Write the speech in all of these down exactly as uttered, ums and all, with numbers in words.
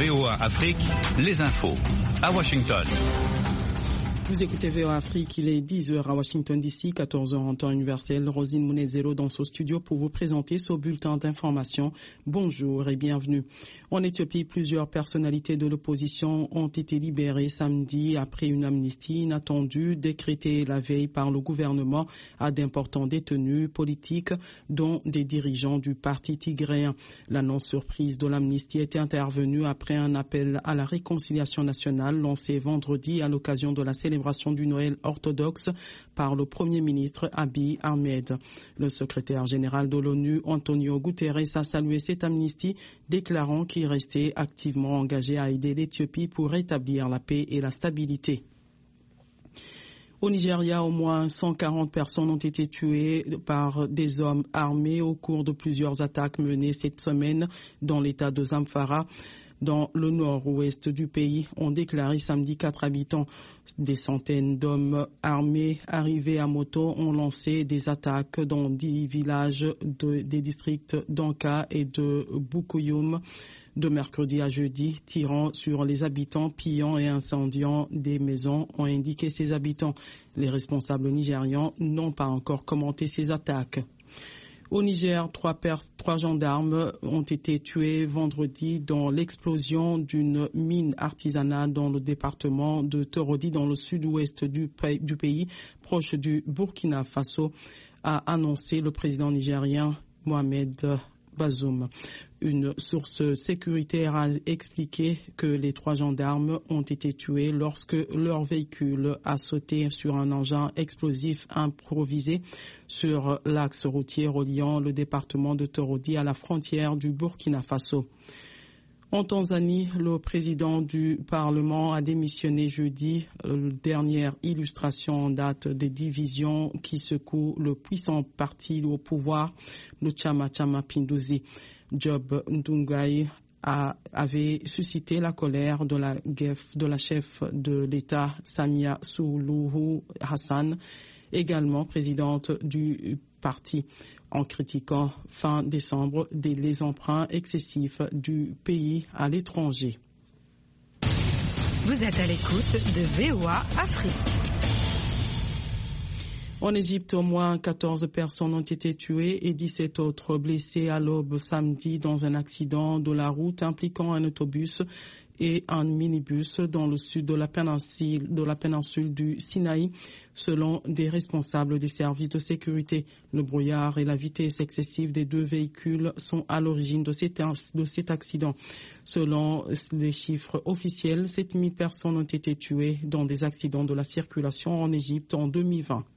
V O A Afrique, les infos à Washington. Vous écoutez V O A Afrique, il est dix heures à Washington D C, quatorze heures en temps universel. Rosine Mounezero dans ce studio pour vous présenter ce bulletin d'information. Bonjour et bienvenue. En Éthiopie, plusieurs personnalités de l'opposition ont été libérées samedi après une amnistie inattendue décrétée la veille par le gouvernement à d'importants détenus politiques, dont des dirigeants du parti tigréen. L'annonce surprise de l'amnistie était intervenue après un appel à la réconciliation nationale lancé vendredi à l'occasion de la célébration du Noël orthodoxe par le Premier ministre Abiy Ahmed. Le secrétaire général de l'ONU, Antonio Guterres, a salué cette amnistie, déclarant qu'il restait activement engagé à aider l'Éthiopie pour rétablir la paix et la stabilité. Au Nigeria, au moins cent quarante personnes ont été tuées par des hommes armés au cours de plusieurs attaques menées cette semaine dans l'État de Zamfara. Dans le nord-ouest du pays, ont déclaré samedi quatre habitants. Des centaines d'hommes armés arrivés à moto ont lancé des attaques dans dix villages de, des districts d'Anka et de Bukuyum de mercredi à jeudi, tirant sur les habitants, pillant et incendiant des maisons, ont indiqué ces habitants. Les responsables nigérians n'ont pas encore commenté ces attaques. Au Niger, trois, pers- trois gendarmes ont été tués vendredi dans l'explosion d'une mine artisanale dans le département de Torodi, dans le sud-ouest du, pa- du pays, proche du Burkina Faso, a annoncé le président nigérien Mohamed Bazoum. Une source sécuritaire a expliqué que les trois gendarmes ont été tués lorsque leur véhicule a sauté sur un engin explosif improvisé sur l'axe routier reliant le département de Torodi à la frontière du Burkina Faso. En Tanzanie, le président du Parlement a démissionné jeudi, dernière illustration en date des divisions qui secouent le puissant parti au pouvoir, le Chama Cha Mapinduzi. Job Ndugai a, avait suscité la colère de la, de la chef de l'État, Samia Suluhu Hassan, également présidente du parti, en critiquant fin décembre des, les emprunts excessifs du pays à l'étranger. Vous êtes à l'écoute de V O A Afrique. En Égypte, au moins quatorze personnes ont été tuées et dix-sept autres blessées à l'aube samedi dans un accident de la route impliquant un autobus et un minibus dans le sud de la péninsule, de la péninsule du Sinaï, selon des responsables des services de sécurité. Le brouillard et la vitesse excessive des deux véhicules sont à l'origine de cet, de cet accident. Selon les chiffres officiels, sept mille personnes ont été tuées dans des accidents de la circulation en Égypte en deux mille vingt.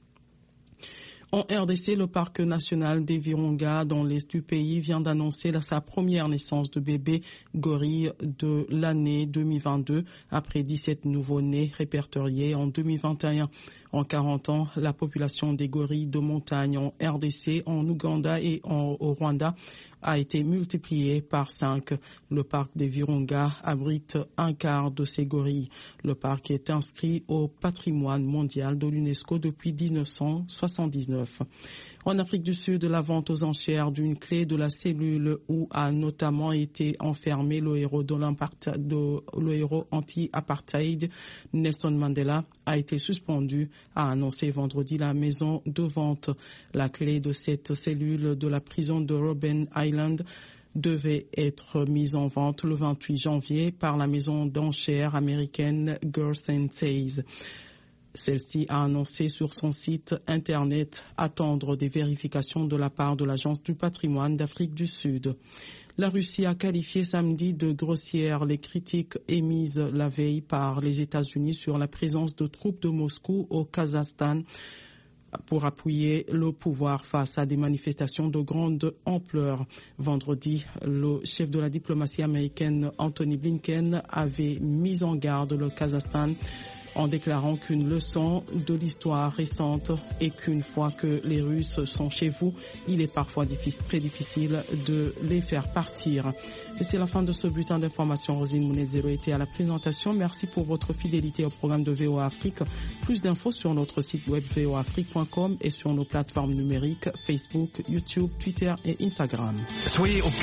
En R D C, le parc national des Virunga dans l'est du pays vient d'annoncer sa première naissance de bébé gorille de l'année deux mille vingt-deux après dix-sept nouveaux-nés répertoriés en deux mille vingt et un. En quarante ans, la population des gorilles de montagne en R D C, en Ouganda et en, au Rwanda a été multipliée par cinq. Le parc des Virunga abrite un quart de ces gorilles. Le parc est inscrit au patrimoine mondial de l'UNESCO depuis dix-neuf cent soixante-dix-neuf. En Afrique du Sud, la vente aux enchères d'une clé de la cellule où a notamment été enfermé le héros, de de, le héros anti-apartheid Nelson Mandela a été suspendue, a annoncé vendredi la maison de vente. La clé de cette cellule de la prison de Robben Island devait être mise en vente le vingt-huit janvier par la maison d'enchères américaine Gerst and Sayes. Celle-ci a annoncé sur son site internet attendre des vérifications de la part de l'Agence du patrimoine d'Afrique du Sud. La Russie a qualifié samedi de grossières les critiques émises la veille par les États-Unis sur la présence de troupes de Moscou au Kazakhstan pour appuyer le pouvoir face à des manifestations de grande ampleur. Vendredi, le chef de la diplomatie américaine Anthony Blinken avait mis en garde le Kazakhstan en déclarant qu'une leçon de l'histoire récente est qu'une fois que les Russes sont chez vous, il est parfois difficile, très difficile de les faire partir. Et c'est la fin de ce bulletin d'information. Rosine Mounezero était à la présentation. Merci pour votre fidélité au programme de V O A Afrique. Plus d'infos sur notre site web v o afrique point com et sur nos plateformes numériques Facebook, YouTube, Twitter et Instagram. Soyez au